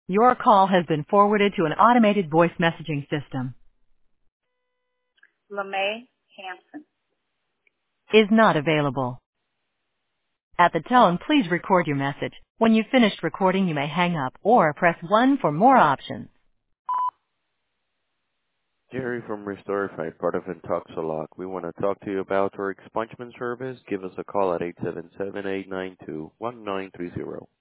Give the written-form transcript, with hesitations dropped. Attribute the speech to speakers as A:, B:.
A: Your call has been forwarded to an automated voice messaging system.
B: LeMay Hanson.
A: Is not available. At the tone, please record your message. When you've finished recording, you may hang up or press 1 for more options.
C: Jerry from Restorify, part of Intoxalock. We want to talk to you about our expungement service. Give us a call at 877-892-1930.